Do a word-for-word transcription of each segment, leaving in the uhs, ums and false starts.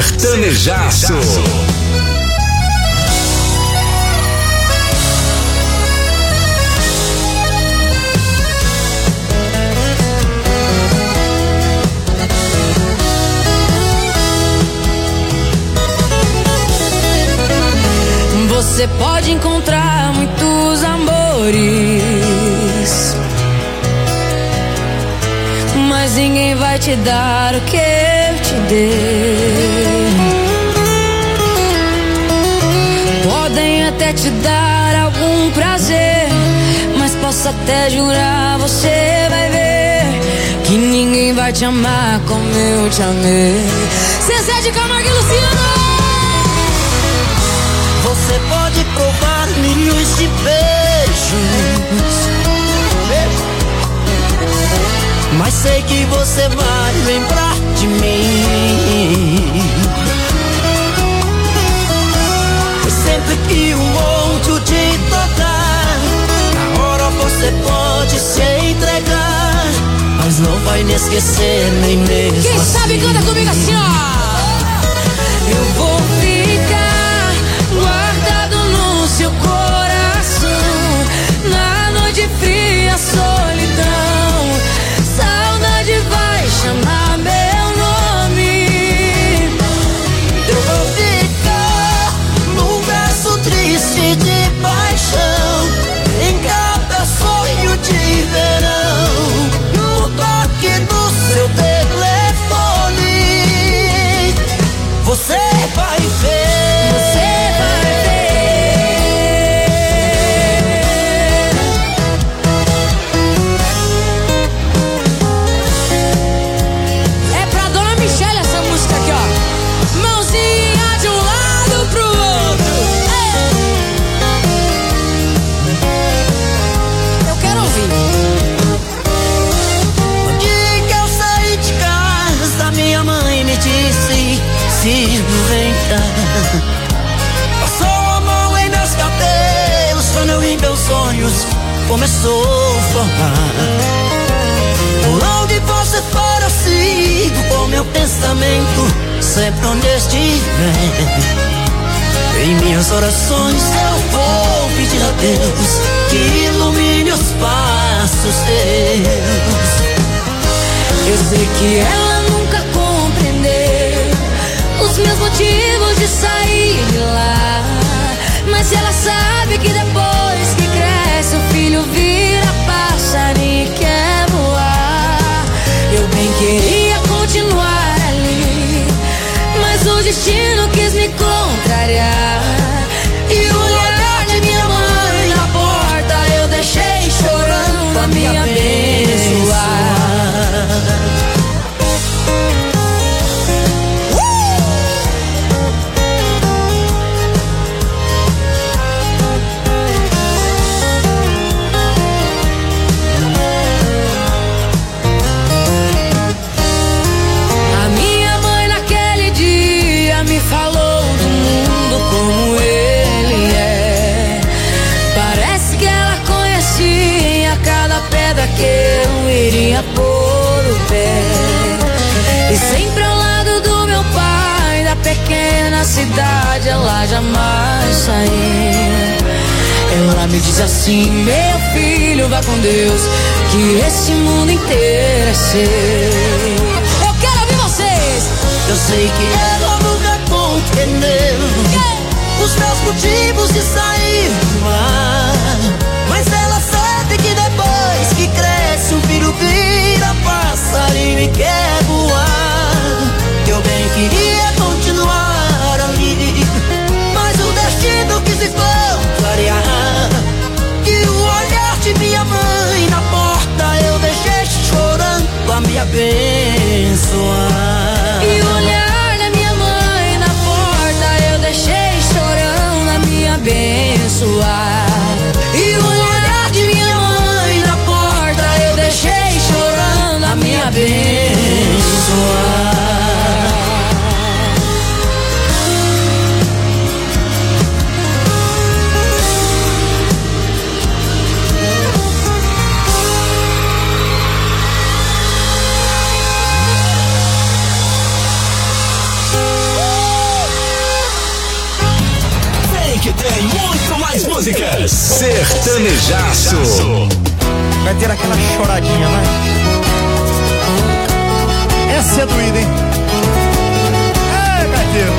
Sertanejaço. Você pode encontrar muitos amores, mas ninguém vai te dar o que eu te dei. Podem até te dar algum prazer, mas posso até jurar, você vai ver que ninguém vai te amar como eu te amei. Zezé de Camargo e Luciano. Você pode provar milhões de beijos, mas sei que você vai lembrar de mim. Sempre que o outro te tocar, na hora você pode se entregar, mas não vai me esquecer nem mesmo. Quem assim. sabe canta comigo assim, ó. Eu vou ficar guardado no seu coração, na noite fria, solidão. Saudade vai chamar meu nome. Eu vou ficar num verso triste de paixão, em cada sonho de verão, no toque do seu telefone. Você vai ver, você vai ver. É pra Dona Michele essa música aqui, ó. Mãozinha de um lado pro outro. Ei! Eu quero ouvir. no dia que eu saí de casa, minha mãe me disse: filho, vem cá. Passou a mão em meus cabelos, quando eu vi meus sonhos começou a formar. Por onde você para, sigo com meu pensamento, sempre onde estiver. Em minhas orações eu vou pedir a Deus que ilumine os passos teus. Eu sei que ela nunca compreendeu os meus motivos de sair de lá, mas ela sabe que depois que cresce o filho vira passarinho e quer voar. Eu bem queria continuar ali, mas o destino quis me contrariar. E o olhar de minha mãe na porta eu deixei chorando a me abençoar. A minha mãe naquele dia me falou do mundo como ele é. Parece que ela conhecia cada pedra que eu iria pôr o pé. E sempre ao lado do meu pai, da pequena cidade, ela jamais saía. Ela me diz assim: meu filho, vá com Deus, que esse mundo inteiro é seu. Eu quero ouvir vocês. Eu sei que ela nunca compreendeu os meus motivos de sair do mar, mas ela sabe que depois que cresce o filho vira passarinho e quer voar. Eu bem queria continuar ali, mas o destino quis me contrariar. E o olhar de minha mãe na porta eu deixei chorando a me abençoar. E o olhar da minha mãe na porta eu deixei chorando a me abençoar. E o olhar de minha mãe na porta eu deixei chorando a me abençoar. músicas Sertanejaço. Vai ter aquela choradinha, vai. Essa é doída, hein? É, gaiteiro.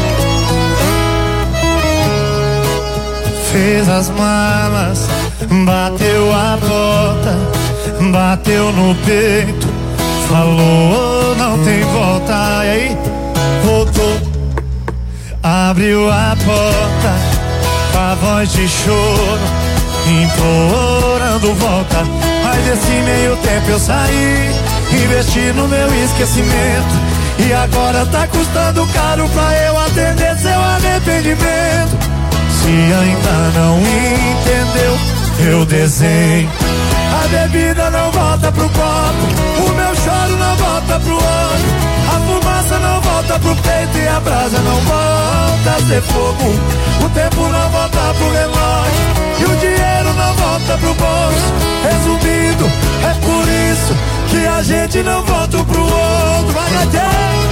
Fez as malas, bateu a porta, bateu no peito, falou não tem volta. E aí, voltou, abriu a porta, com a voz de choro, implorando volta. Mas desse meio tempo eu saí, investi no meu esquecimento, e agora tá custando caro pra eu atender seu arrependimento. Se ainda não entendeu, eu desenho. A bebida não volta pro copo, o meu choro não volta pro olho, a fumaça não volta pro peito e a brasa não volta a ser fogo. O tempo não volta pro relógio e o dinheiro não volta pro bolso. Resumindo, é por isso que a gente não volta um pro outro. Vai, gaiteiro!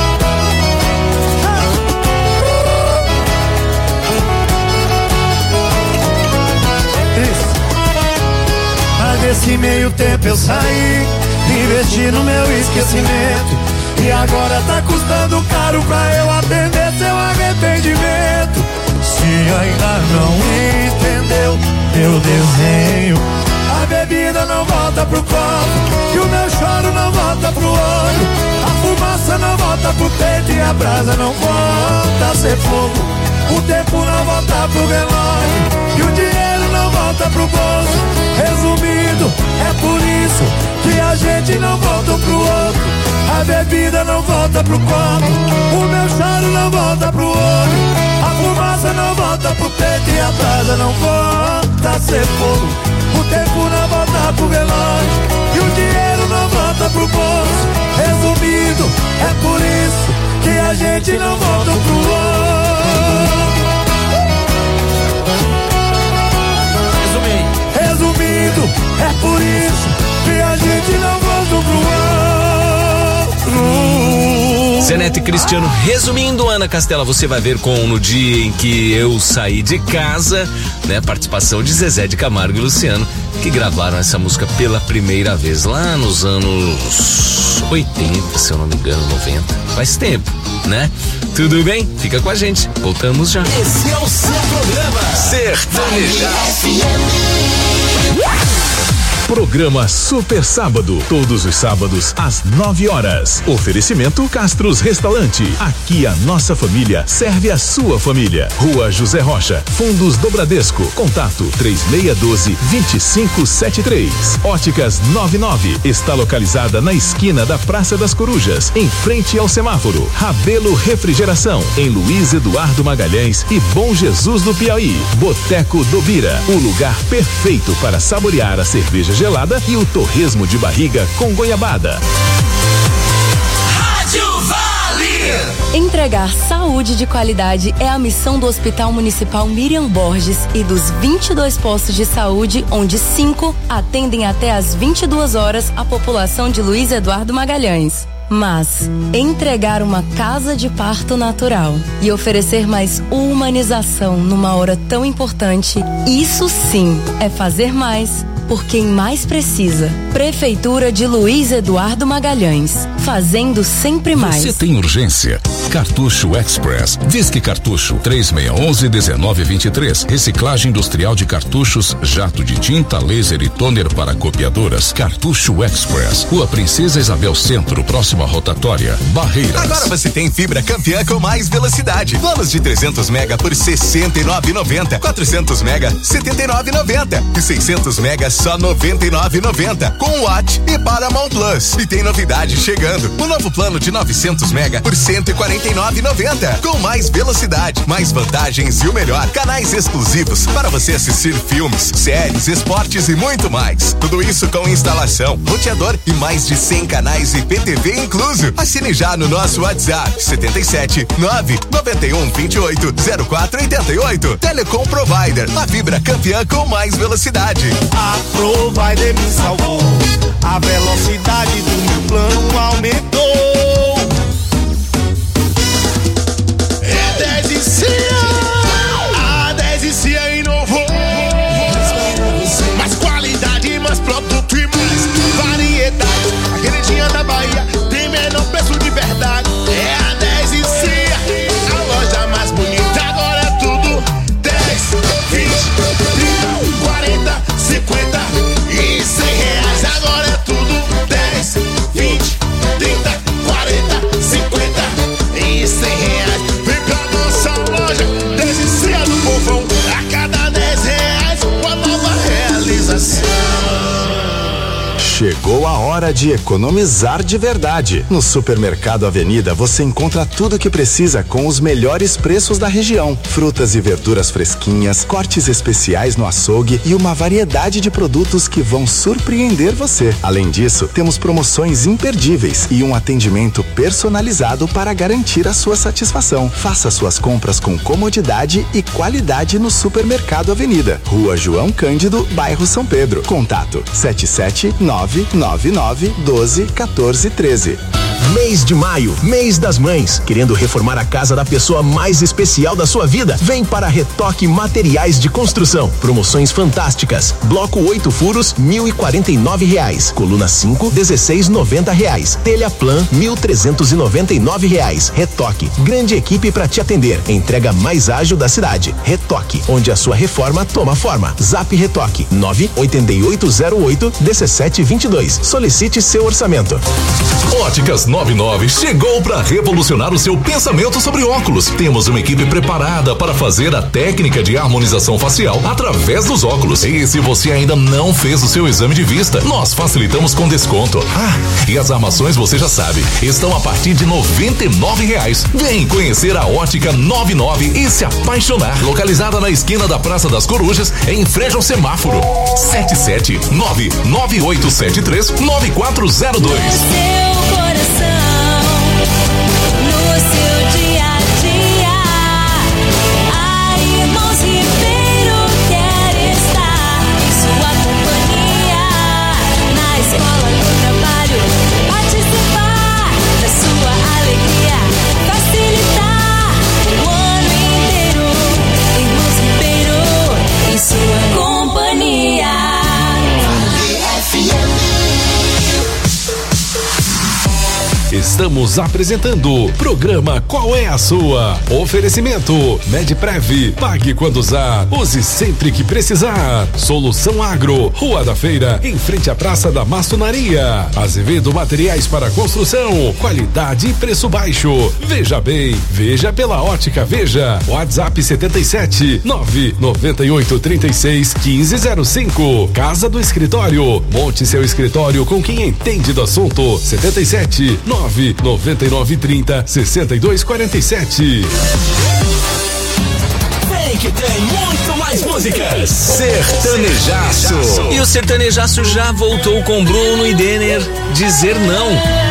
Nesse meio tempo eu saí, investi no meu esquecimento, e agora tá custando caro pra eu atender seu arrependimento. Se ainda não entendeu, eu desenho. A bebida não volta pro copo, e o meu choro não volta pro olho, a fumaça não volta pro peito e a brasa não volta a ser fogo. O tempo não volta pro relógio e o dinheiro não volta pro bolso. Resumindo, é por isso que a gente não volta um pro outro. A bebida não volta pro copo, o meu choro não volta pro olho, a fumaça não volta pro peito e a brasa não volta a ser fogo. O tempo não volta pro relógio e o dinheiro não volta pro bolso. Resumindo, é por isso que a gente não volta um pro outro. Resumindo, é por isso que a gente não volta pro outro. Zé Neto e Cristiano, resumindo, Ana Castela, você vai ver com No Dia em Que Eu Saí de Casa, né? Participação de Zezé de Camargo e Luciano, que gravaram essa música pela primeira vez lá nos anos oitenta, se eu não me engano, noventa. Faz tempo, né? Tudo bem? Fica com a gente. Voltamos já. Esse é o seu programa Sertanejaço. Programa Super Sábado, todos os sábados às nove horas. Oferecimento Castros Restaurante. Aqui a nossa família serve a sua família. Rua José Rocha, Fundos do Bradesco. Contato três seis um dois, dois cinco sete três. Óticas noventa e nove está localizada na esquina da Praça das Corujas, em frente ao semáforo. Rabelo Refrigeração, em Luiz Eduardo Magalhães e Bom Jesus do Piauí. Boteco do Bira, o lugar perfeito para saborear a cerveja gelada e o torresmo de barriga com goiabada. Rádio Vale. Entregar saúde de qualidade é a missão do Hospital Municipal Miriam Borges e dos vinte e dois postos de saúde, onde cinco atendem até às vinte e duas horas a população de Luiz Eduardo Magalhães. Mas entregar uma casa de parto natural e oferecer mais humanização numa hora tão importante, isso sim é fazer mais por quem mais precisa. Prefeitura de Luiz Eduardo Magalhães, fazendo sempre mais. Você tem urgência? Cartucho Express. Disque Cartucho três seis um um, um nove dois três. Reciclagem industrial de cartuchos, jato de tinta, laser e toner para copiadoras. Cartucho Express. Rua Princesa Isabel Centro, próxima rotatória. Barreiras. Agora você tem fibra campeã com mais velocidade. Planos de trezentos mega por sessenta e nove reais e noventa centavos. quatrocentos mega, setenta e nove reais e noventa centavos. E seiscentos mega só noventa e nove reais e noventa centavos. Com Watt e Paramount Plus. E tem novidade chegando. O novo plano de novecentos mega por cento e quarenta e nove reais e noventa centavos. Com mais velocidade, mais vantagens e o melhor, canais exclusivos para você assistir filmes, séries, esportes e muito mais. Tudo isso com instalação, roteador e mais de cem canais e P T V incluso. Assine já no nosso WhatsApp setenta e sete, nove nove um, vinte e oito, zero quatro oitenta e oito. Telecom Provider, a fibra campeã com mais velocidade. A Provider me salvou, a velocidade do meu plano aumentou. É dez e C I A, a dez e C I A inovou. Chegou a hora de economizar de verdade. No Supermercado Avenida você encontra tudo o que precisa com os melhores preços da região. Frutas e verduras fresquinhas, cortes especiais no açougue e uma variedade de produtos que vão surpreender você. Além disso, temos promoções imperdíveis e um atendimento personalizado para garantir a sua satisfação. Faça suas compras com comodidade e qualidade no Supermercado Avenida. Rua João Cândido, bairro São Pedro. Contato sete sete nove nove nove um dois um quatro um três. Mês de maio, mês das mães. Querendo reformar a casa da pessoa mais especial da sua vida? Vem para Retoque Materiais de Construção. Promoções fantásticas. Bloco oito furos, mil e quarenta e nove reais. Coluna cinco, dezesseis noventa reais. Telha Plan, mil trezentos e noventa e nove reais. Retoque, grande equipe para te atender. Entrega mais ágil da cidade. Retoque, onde a sua reforma toma forma. Zap Retoque, nove oito oito zero oito um sete dois dois. Solicite seu orçamento. Óticas noventa e nove chegou para revolucionar o seu pensamento sobre óculos. Temos uma equipe preparada para fazer a técnica de harmonização facial através dos óculos. E se você ainda não fez o seu exame de vista, nós facilitamos com desconto. Ah, e as armações você já sabe, estão a partir de noventa e nove reais. Vem conhecer a Ótica noventa e nove e se apaixonar. Localizada na esquina da Praça das Corujas, em frente ao semáforo. sete sete nove nove oito sete três nove quatro zero dois. Seu coração, no seu dia a dia, a Irmãos Ribeiro quer estar em sua companhia, na escola, no trabalho, participar da sua alegria, facilitar o ano inteiro. Irmãos Ribeiro em sua companhia. Estamos apresentando o programa Qual é a Sua? Oferecimento Medprev, pague quando usar, use sempre que precisar. Solução Agro, Rua da Feira, em frente à Praça da Maçonaria. Azevedo Materiais para Construção, qualidade e preço baixo. Veja bem, veja pela Ótica Veja. WhatsApp setenta e sete nove noventa e oito trinta e seis quinze zero cinco. Casa do Escritório, monte seu escritório com quem entende do assunto. setenta e sete nove noventa e nove trinta sessenta e dois quarenta e sete. Vem que tem muito mais músicas. Sertanejaço. E o Sertanejaço já voltou com Bruno e Denner. Dizer não.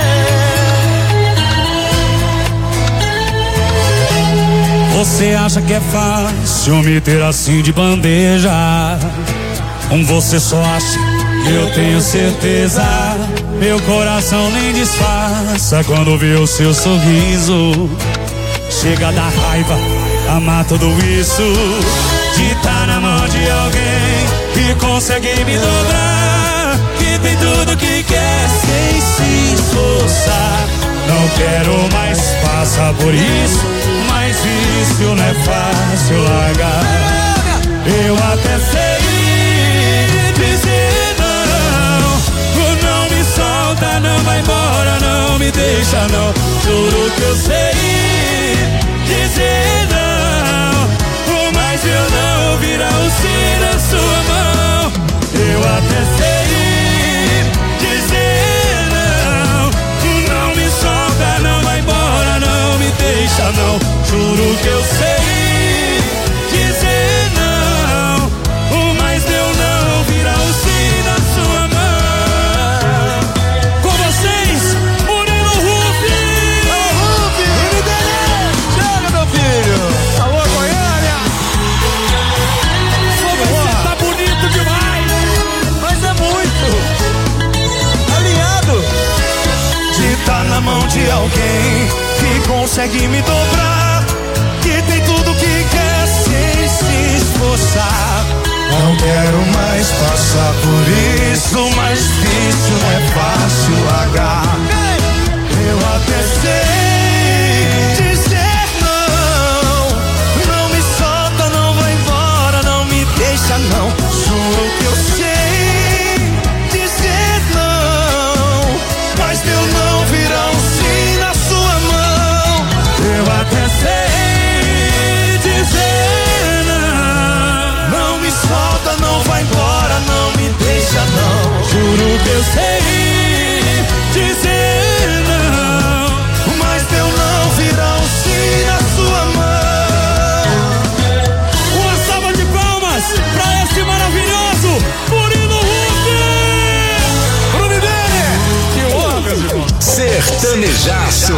Você acha que é fácil me ter assim de bandeja? Um você só acha, eu tenho certeza. Meu coração nem disfarça quando vê o seu sorriso. Chega da raiva, amar tudo isso, de tá na mão de alguém que consegue me dobrar, que tem tudo que quer sem se esforçar. Não quero mais passar por isso, mas vício não é fácil largar. Eu até sei dizer não, não me solta, não vai embora, não me deixa não. Juro que eu sei dizer não, mas eu não virar o sim na sua mão. Eu até sei dizer não, não me solta, não vai embora, não me deixa não. Juro que eu sei dizer não, mas eu não virar o sim na sua mão. Com vocês, Murilo Rufi! Alô, Rufi! M D L! Chega, meu filho! Alô, Goiânia! Você tá bonito demais! Mas é muito! Alinhado! De tá na mão de alguém que consegue me dobrar, que tem tudo que quer sem se esforçar. Não quero mais passar por isso, mas difícil não é fácil largar. Eu até sei dizer não, não me solta, não vai embora, não me deixa não. Juro que eu sei dizer não, mas meu não virá um sim na sua mão. Eu até sei dizer não, não me solta, não vai embora, não me deixa não. Juro que eu sei Sertanejaço.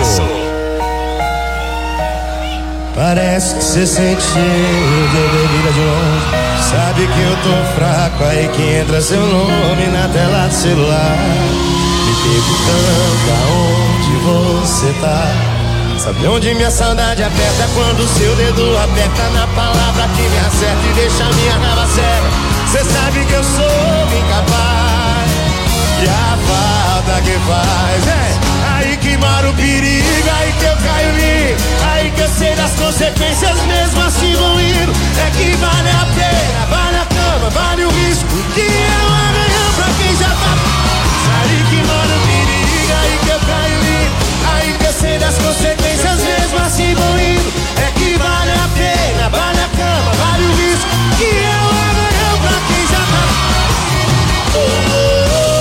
Parece que você sente cheiro de bebida de longe. Sabe que eu tô fraco, aí que entra seu nome na tela do celular. Me perguntando aonde você tá. Sabe onde minha saudade aperta? Quando seu dedo aperta na palavra que me acerta e deixa minha raba cega. Cê sabe que eu sou incapaz. E a falta que faz é aí que mora o perigo, aí que eu caio lindo, aí que eu sei das consequências, mesmo assim vou indo. É que vale a pena, vale a cama, vale o risco, que é um amanhã pra quem já tá. Aí que mora o perigo, aí que eu caio lindo, aí que eu sei das consequências, mesmo assim vou indo. É que vale a pena, vale a cama, vale o risco, que é um amanhã pra quem já tá. Oh, oh.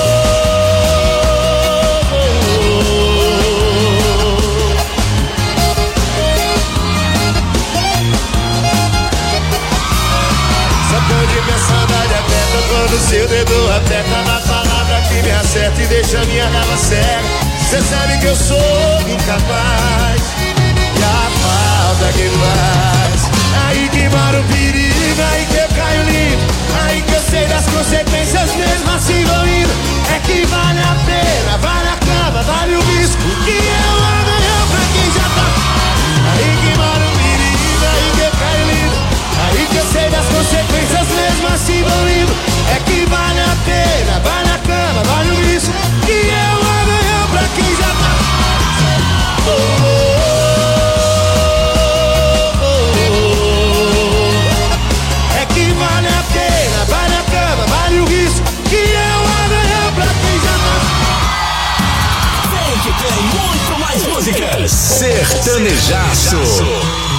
Onde minha saudade aperta, quando seu dedo aperta na palavra que me acerta e deixa minha raba cega. Cê sabe que eu sou incapaz, e a falta que faz. Aí que mora o perigo, aí que eu caio limpo, aí que eu sei das consequências, mesmo assim vou indo. É que vale a pena, vale a cama, vale o risco, que é o amanhã pra quem já tá. Aí que mora o perigo, aí que eu caio limpo, aí que eu sei das consequências, mesmo assim vou indo. É que vale a pena, vale a cama, vale o risco, que é o amanhã pra quem já tá. Oh, oh, oh, oh. É que vale a pena, vale a cama, vale o risco, que é o amanhã pra quem já tá. Vem que tem muito mais músicas. Sertanejaço.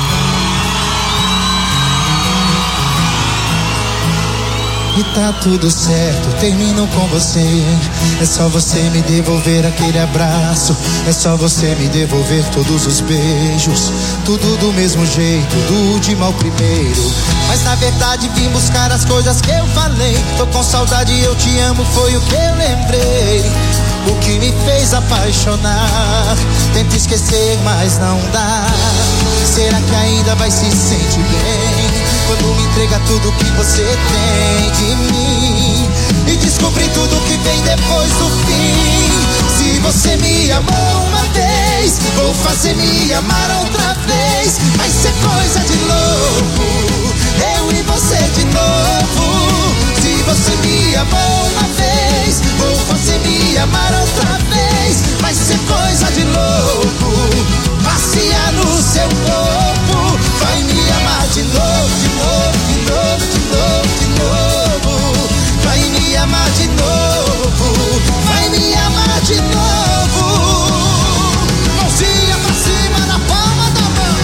E tá tudo certo, termino com você. É só você me devolver aquele abraço, é só você me devolver todos os beijos. Tudo do mesmo jeito, do último ao primeiro. Mas na verdade vim buscar as coisas que eu falei. Tô com saudade, eu te amo, foi o que eu lembrei. O que me fez apaixonar. Tento esquecer, mas não dá. Será que ainda vai se sentir bem quando me entrega tudo que você tem de mim e descobrir tudo que vem depois do fim? Se você me amou uma vez, vou fazer me amar outra vez. Vai ser coisa de louco, eu e você de novo. Se você me amou uma vez, vou fazer me amar outra vez. Vai ser coisa de louco, passear no seu corpo. Vai me amar de novo, de novo, de novo, de novo, de novo. Vai me amar de novo, vai me amar de novo. Mãozinha pra cima na palma da mão.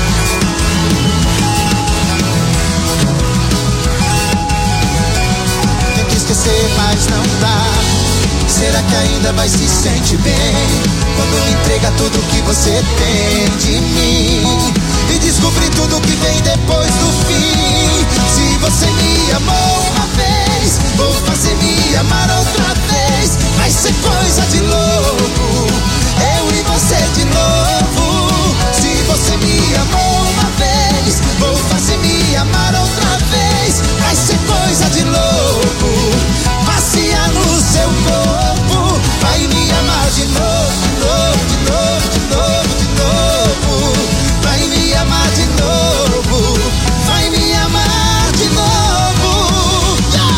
Tento esquecer, mas não dá. Será que ainda vai se sentir bem quando me entrega tudo que você tem de mim e descobrir tudo que vem depois do fim? Se você me amou uma vez, vou fazer me amar outra vez. Vai ser coisa de louco, eu e você de novo. Se você me amou uma vez, vou fazer me amar outra vez. Vai ser coisa de louco, passear no seu corpo. Vai me amar de novo, de novo, de novo, de novo, de novo. Vai me amar de novo, vai me amar de novo.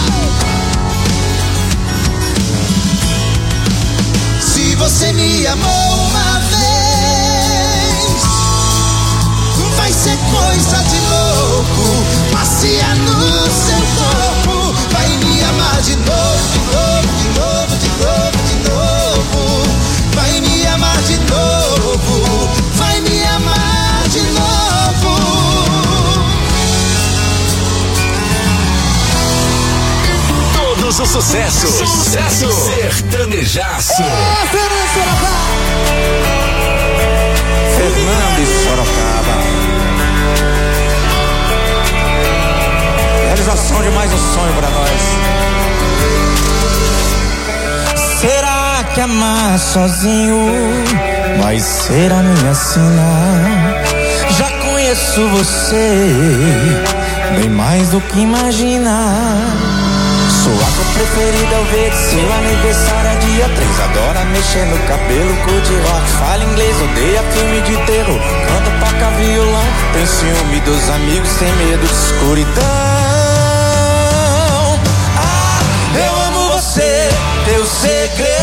Se você me amou uma vez, vai ser coisa de louco, passear no seu corpo. Vai me amar de novo, de novo, de novo, de novo, de novo. Vai me amar de novo, vai me amar de novo. Todos os sucessos. Sucesso. Sertanejaço. É, Fernando de Sorocaba. Realização de mais um sonho pra nós. Será que amar sozinho vai ser a minha sina. Já conheço você bem mais do que imagina. Sua cor preferida é o verde, seu aniversário é dia três. Adora mexer no cabelo, curte rock, fala inglês, odeia filme de terror, canta, toca violão, tem ciúme dos amigos, tem medo de escuridão. Ah, eu amo você, teus segredos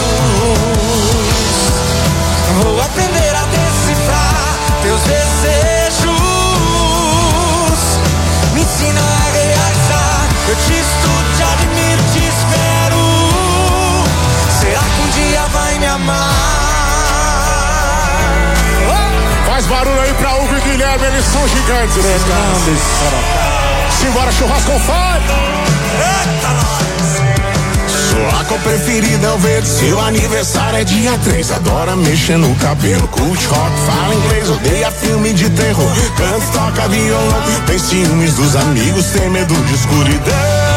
vou aprender a decifrar, teus desejos me ensina a realizar. Eu te estudo, te admiro, te espero. Será que um dia vai me amar? Oh! Faz barulho aí pra Hugo e Guilherme, eles são gigantes. Simbora, churrasco on fire. Eita, nós! Sua cor preferida é o verde, seu aniversário é dia três. Adora mexer no cabelo, curte rock, fala inglês, odeia filme de terror, canta, toca violão, tem ciúmes dos amigos, tem medo de escuridão.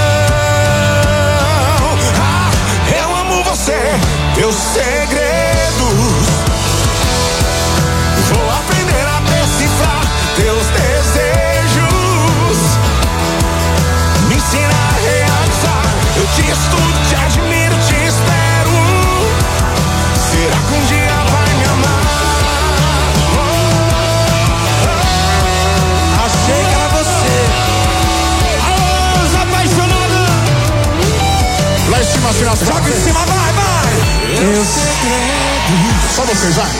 Ah, eu amo você, teus segredos vou aprender a decifrar, teus desejos me ensina a realizar. Eu te estudo, te admiro, te espero. Será que um dia vai me amar? Oh, oh, oh. Achei que era você. Alô, os apaixonados. Lá em cima, assim, joga em cima, vai, vai. Teus segredos. Só vocês, vai.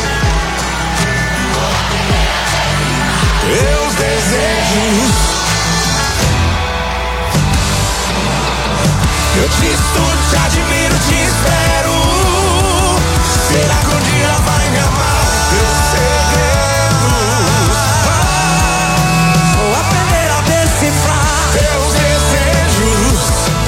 Teus desejos. Eu te estudo, te admiro, te espero. Será que um dia vai me amar? Teus segredos vou aprender a decifrar. Teus desejos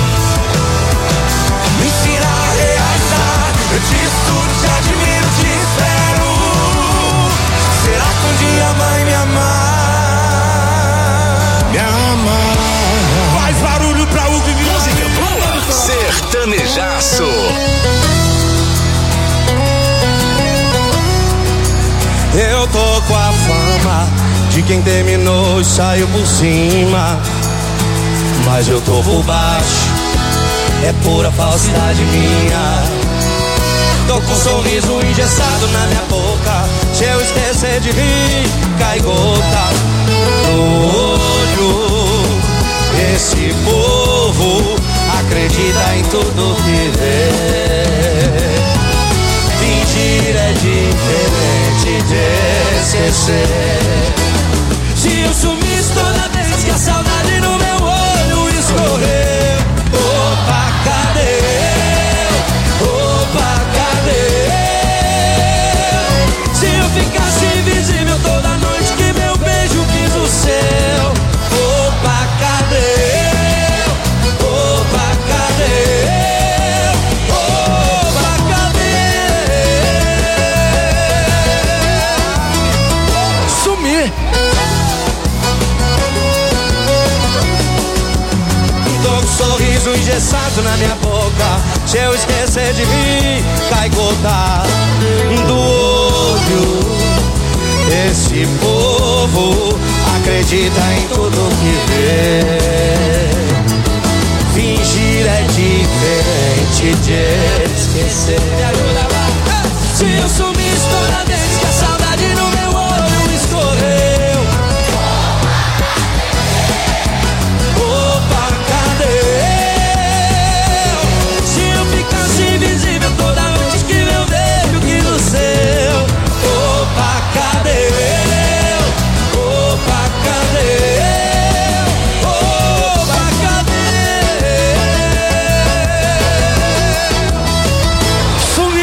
me ensina a realizar. Eu te estudo, te admiro, te espero. Será que um dia vai me amar? Me amar. Faz barulho pra Hugo e música boa. Sertanejaço. Eu tô com a fama de quem terminou e saiu por cima, mas eu tô por baixo, é pura falsidade minha. Tô com um sorriso engessado na minha boca, se eu esquecer de rir, cai gota no olho. Esse povo acredita em tudo que vê. Fingir é diferente de esquecer. Se eu sumisse toda vez que a saudade no meu olho escorreu, opa, cadê? Opa, cadê? Se eu ficasse invisível toda noite que meu beijo quis o céu, opa, cadê? Opa, cadê? Opa, cadê? Sumir. Tô com um sorriso engessado na minha boca, se eu esquecer de mim, cai gota do olho. Esse povo acredita em tudo que vê. Fingir é diferente de esquecer. Me ajuda lá. Se eu sumisse toda vez que a saudade no meu olho escorreu, opa, cadê? Se eu ficasse invisível toda noite que meu beijo que no seu, opa, cadê? Opa, cadê? Opa, cadê? Sumiu.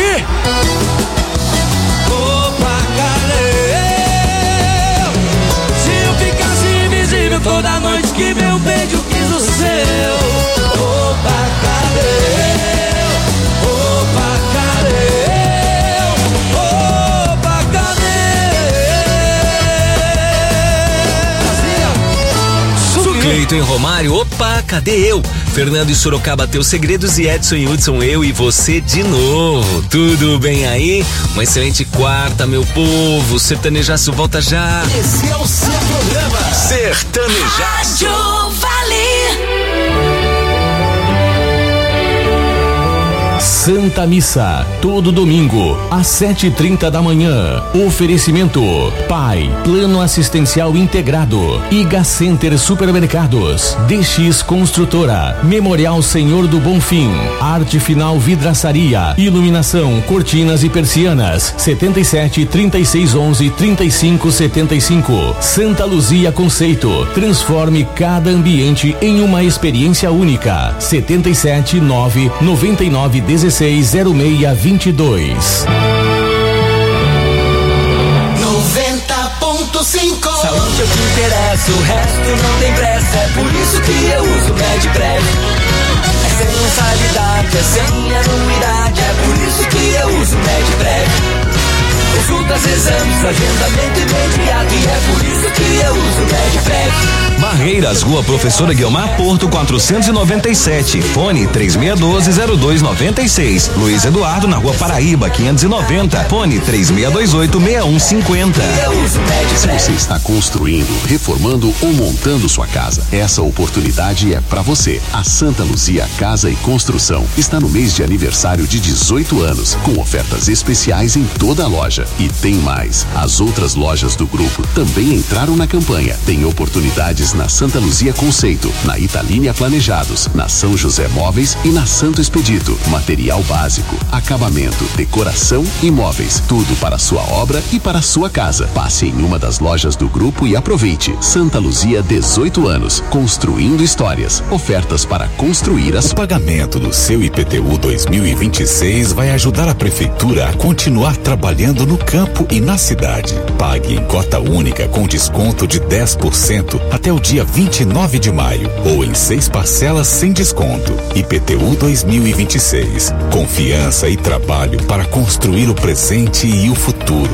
Cleiton e Romário, opa, cadê eu? Fernando e Sorocaba, teus segredos, e Edson e Hudson, eu e você de novo. Tudo bem aí? Uma excelente quarta, meu povo. Sertanejaço volta já. Esse é o seu programa. Sertanejaço. Santa Missa, todo domingo, às sete e trinta da manhã. Oferecimento: Pai, Plano Assistencial Integrado, Iga Center Supermercados, D X Construtora, Memorial Senhor do Bonfim, Arte Final Vidraçaria, Iluminação, Cortinas e Persianas, setenta e sete, trinta e seis, onze, trinta e cinco, setenta e cinco. Santa Luzia Conceito, transforme cada ambiente em uma experiência única. setenta e sete, nove, noventa e nove, dezesseis, zero seis, vinte e dois. noventa ponto cinco. Saúde é o que interessa, o resto não tem pressa. É por isso que eu uso Medprev. É sem mensalidade, é sem anuidade. É por isso que eu uso Medprev. Consultas, exames, agendamento imediato. E é por isso que eu uso Medprev. Barreiras, Rua Professora Guiomar Porto, quatrocentos e noventa e sete. Fone três seis um dois, zero dois nove seis. Luiz Eduardo, na Rua Paraíba, quinhentos e noventa. Fone três seis dois oito, seis um cinco zero. Se você está construindo, reformando ou montando sua casa, essa oportunidade é para você. A Santa Luzia Casa e Construção está no mês de aniversário de dezoito anos, com ofertas especiais em toda a loja. E tem mais. As outras lojas do grupo também entraram na campanha. Tem oportunidades na Santa Luzia Conceito, na Italínia Planejados, na São José Móveis e na Santo Expedito. Material básico, acabamento, decoração e móveis. Tudo para a sua obra e para a sua casa. Passe em uma das lojas do grupo e aproveite. Santa Luzia, dezoito anos. Construindo histórias. Ofertas para construir as... O pagamento do seu I P T U dois mil e vinte e seis vai ajudar a Prefeitura a continuar trabalhando no campo e na cidade. Pague em cota única com desconto de dez por cento até o dia vinte e nove de maio, ou em seis parcelas sem desconto. I P T U dois mil e vinte e seis. Confiança e trabalho para construir o presente e o futuro.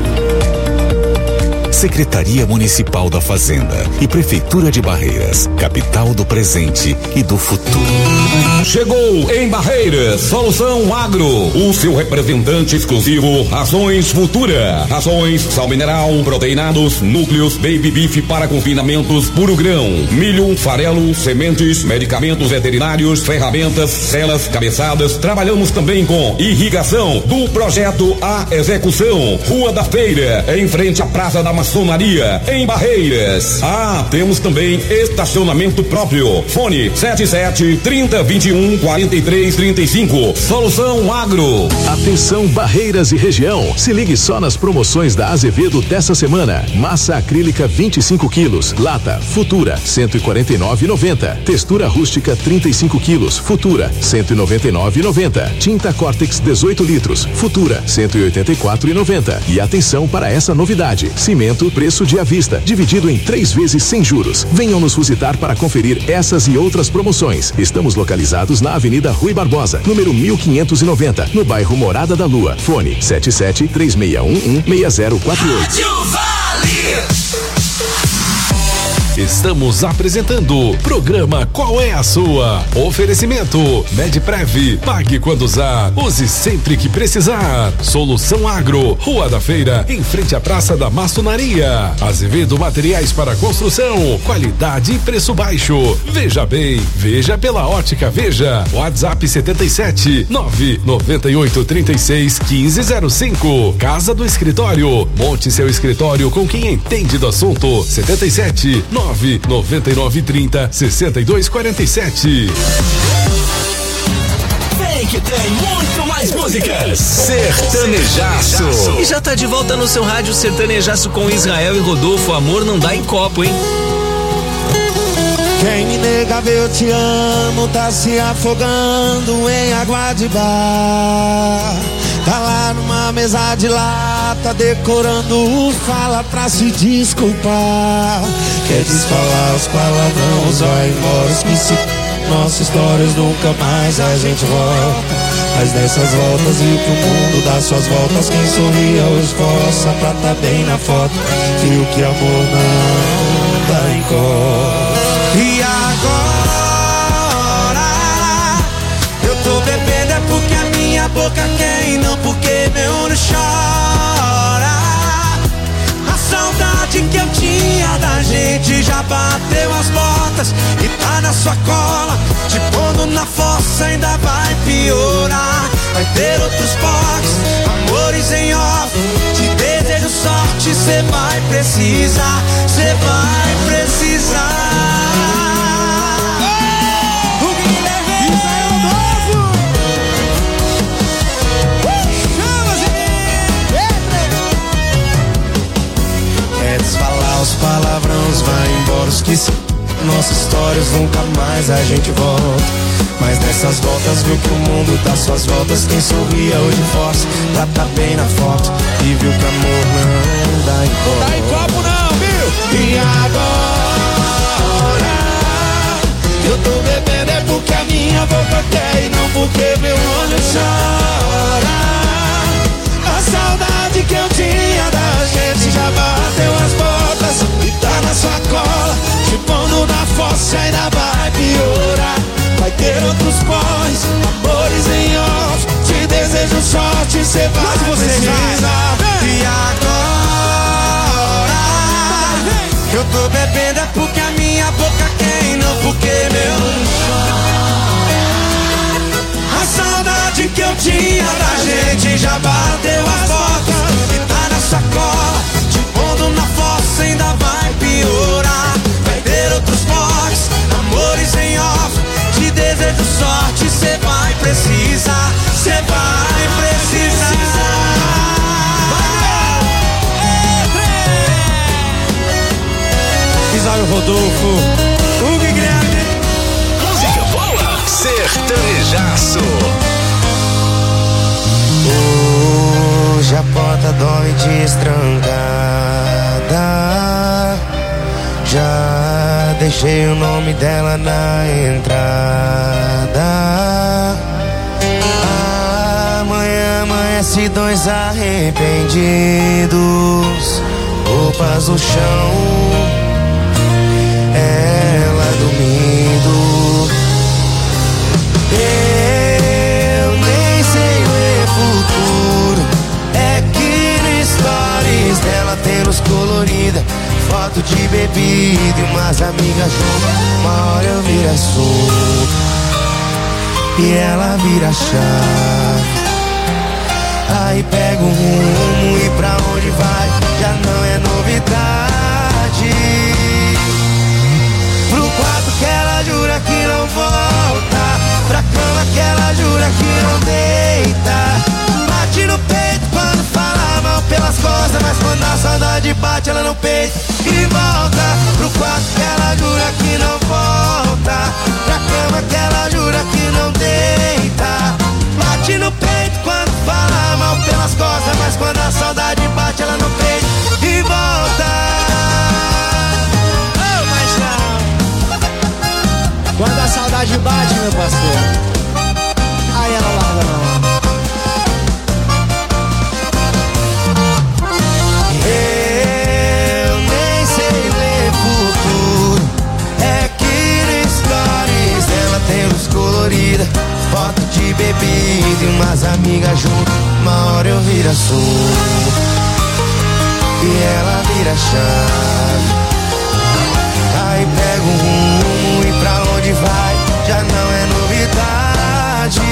Secretaria Municipal da Fazenda e Prefeitura de Barreiras, capital do presente e do futuro. Chegou em Barreiras, Solução Agro, o seu representante exclusivo, Rações Futura. Rações, sal mineral, proteinados, núcleos, baby beef para confinamentos, puro grão, milho, farelo, sementes, medicamentos veterinários, ferramentas, celas, cabeçadas. Trabalhamos também com irrigação, do projeto à execução. Rua da Feira, em frente à Praça da Maçonaria, em Barreiras. Ah, temos também estacionamento próprio. Fone sete sete, trinta, vinte e um, quarenta e três, trinta e cinco. Solução Agro. Atenção, Barreiras e região. Se ligue só nas promoções da Azevedo dessa semana. Massa acrílica vinte e cinco quilos. Lata Futura cento e quarenta e nove reais e noventa centavos. Textura rústica trinta e cinco quilos. Futura cento e noventa e nove reais e noventa centavos. Tinta Cortex dezoito litros. Futura cento e oitenta e quatro reais e noventa centavos. E atenção para essa novidade. Cimento preço de à vista, dividido em três vezes sem juros. Venham nos visitar para conferir essas e outras promoções. Estamos localizados na Avenida Rui Barbosa, número mil quinhentos e noventa, no bairro Morada da Lua. Fone sete sete, três seis um um, seis zero quatro oito. Estamos apresentando o programa Qual é a Sua? Oferecimento Medprev, pague quando usar, use sempre que precisar. Solução Agro, Rua da Feira, em frente à Praça da Maçonaria. Azevedo Materiais para Construção, qualidade e preço baixo. Veja bem, veja pela Ótica Veja. WhatsApp setenta e sete, nove noventa e oito, trinta e seis, quinze zero cinco. Casa do Escritório, monte seu escritório com quem entende do assunto. setenta e sete, nove noventa e nove, trinta, sessenta e dois, quarenta e sete. Vem que tem muito mais músicas. Sertanejaço. E já tá de volta no seu rádio Sertanejaço com Israel e Rodolfo. Amor não dá em copo, hein? Quem me nega ver eu te amo tá se afogando em água de bar. Tá lá numa mesa de lata decorando fala pra se desculpar. Quer desfalar os palavrões, vai embora, esqueci nossas histórias, nunca mais a gente volta. Mas nessas voltas viu que o mundo dá suas voltas. Quem sorria hoje esforça pra tá bem na foto. Viu que amor não dá em cor. E agora eu tô bebendo é porque a minha boca quer e não porque meu olho chora. A saudade que eu tinha da gente já bateu as botas e tá na sua cola, te pondo na fossa ainda vai piorar. Vai ter outros potes, amores em off, te desejo sorte, cê vai precisar, cê vai precisar. Queres falar os palavrões, vai embora os que se... Nossas histórias nunca mais a gente volta. Mas nessas voltas viu que o mundo dá suas voltas. Quem sorria hoje força pra tá bem na foto. E viu que amor não dá em copo. Não dá em copo não, viu? E agora eu tô bebendo é porque a minha boca quer e não porque meu olho chora. A saudade que eu tinha da gente já bateu as botas e tá na sua cola, te pondo na fossa ainda vai piorar. Vai ter outros pós, amores em off, te desejo sorte, cê vai precisar. E agora eu tô bebendo é porque a minha boca quer e não porque meu olho chora. A saudade que eu tinha da gente já bateu as botas e tá na sacola, te pondo na fossa ainda vai piorar. Vai ter outros potes, amores em off, te desejo sorte, cê vai precisar, cê vai precisar. Isaac Rodolfo, Hugo e Guilherme. Música boa, sertanejaço. Hoje a porta dói destrancada. Já deixei o nome dela na entrada. Amanhã amanhece dois arrependidos, roupas no chão, ela dormindo. Eu nem sei ler futuro, é que no stories dela tem luz colorida, foto de bebida e umas amigas juntas. Uma hora eu viro assunto e ela vira chave. Aí pega um rumo e pra onde vai já não é novidade. Pro quarto que ela jura que não volta, pra cama que ela jura que não deita. Bate no peito quando fala mal pelas costas, mas quando a saudade bate ela não peita e volta. Pro quarto que ela jura que não volta, pra cama que ela jura que não deita. Bate no peito quando fala mal pelas costas, mas quando a saudade bate ela não peita e volta. Oh, mas não. Quando a saudade bate, meu parceiro, aí ela larga não. Eu nem sei ler futuro, é que no stories ela tem luz colorida, foto de bebida e umas amigas junto. Uma hora eu viro assunto e ela vira chave. Aí pega um rumo e pra onde vai já não é novidade.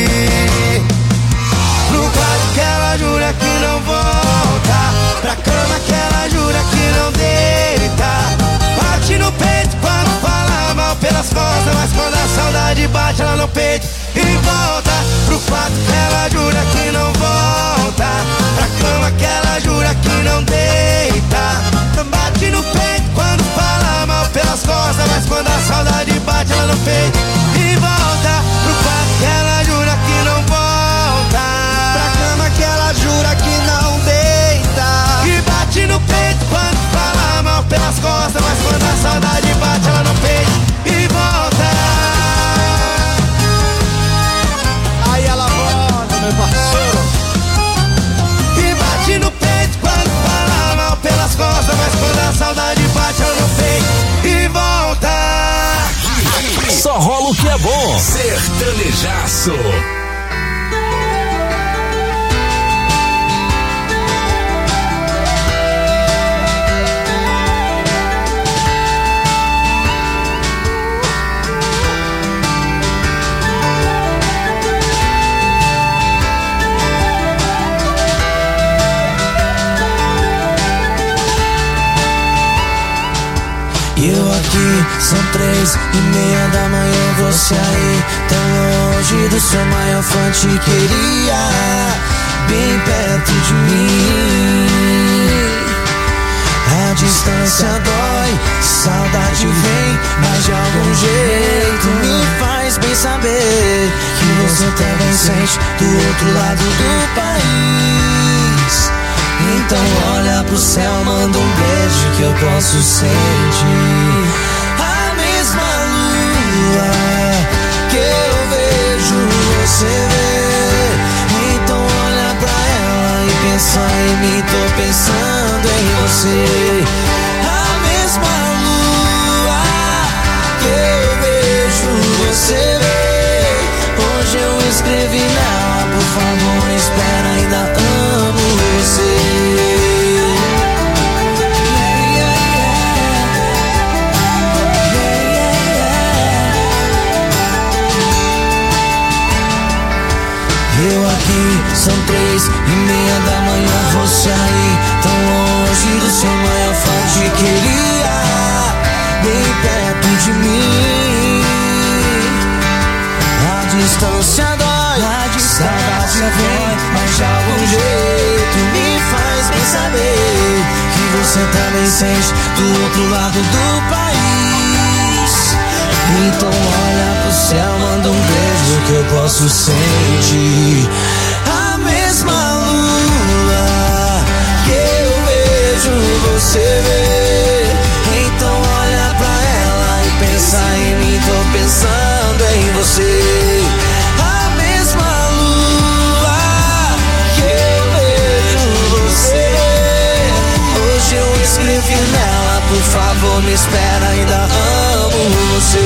Pro quarto que ela jura que não volta, pra cama que ela jura que não deita. Bate no peito quando fala mal pelas costas, mas quando a saudade bate ela no peito e volta. Pro quarto que ela jura que não volta, pra cama que ela jura que não deita. Bate no peito quando fala mal pelas costas, mas quando a saudade bate ela no peito e volta. Pro quarto que ela jura que não volta, pra cama que ela jura que não deita. E bate no peito quando fala mal pelas costas, mas quando a saudade bate ela no peito e volta. Aí ela volta, meu parceiro. E bate no peito quando fala mal pelas costas, mas quando a saudade bate ela no peito e volta. só rola o que é bom. Sertanejaço. E eu aqui, são três e meia da manhã, você aí, tão longe do seu maior fã, te queria bem perto de mim. A distância dói, saudade vem, mas de algum jeito me faz bem saber que você também sente do outro lado do país. Então olha pro céu, manda um beijo que eu posso sentir a mesma lua que eu vejo você ver. Então olha pra ela e pensa em mim, tô pensando em você. A mesma lua que eu vejo você ver. Hoje eu escrevi nela, por favor, espera, ainda amo você. Eu aqui, são três e meia da manhã, você aí, tão longe do seu maior fã, te queria bem perto de mim. A distância dói, a distância vem, mas de algum jeito me faz bem saber que você também sente do outro lado do país. Então olha pro céu, manda um beijo que eu posso sentir a mesma lua que eu vejo você ver. Então olha pra ela e pensa em mim, tô pensando em você. A mesma lua que eu vejo você ver. Hoje eu escrevi nela, por favor, me espera, ainda amo você.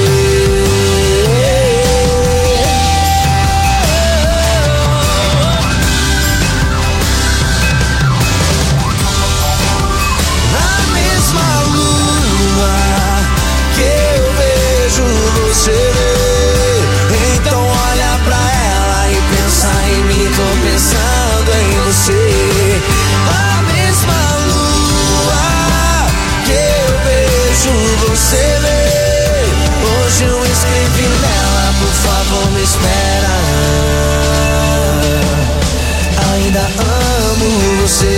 A mesma lua que eu vejo você ver. Então olha pra ela e pensa em mim, tô pensando em você. A mesma lua que eu vejo você ver. Hoje eu escrevi nela, por favor, me espera, ainda amo você.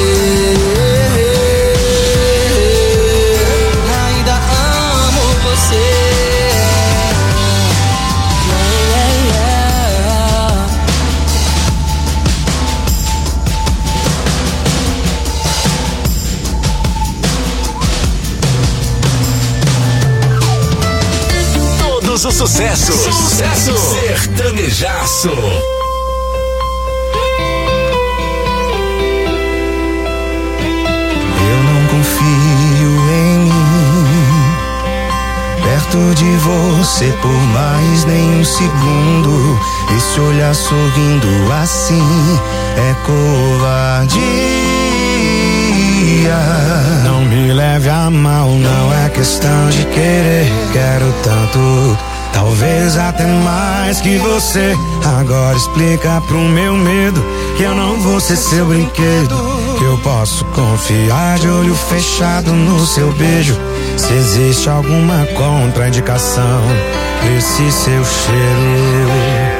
Ainda amo você. Yeah, yeah. Todos os sucessos. Sucesso. Sertanejaço. Eu não confio em mim, perto de você por mais nem um segundo. Esse olhar sorrindo assim é covardia. Não me leve a mal, não é questão de querer. Quero tanto, talvez até mais que você. Agora explica pro meu medo que eu não vou ser seu brinquedo, que eu posso confiar de olho fechado no seu beijo. Se existe alguma contraindicação desse seu cheiro.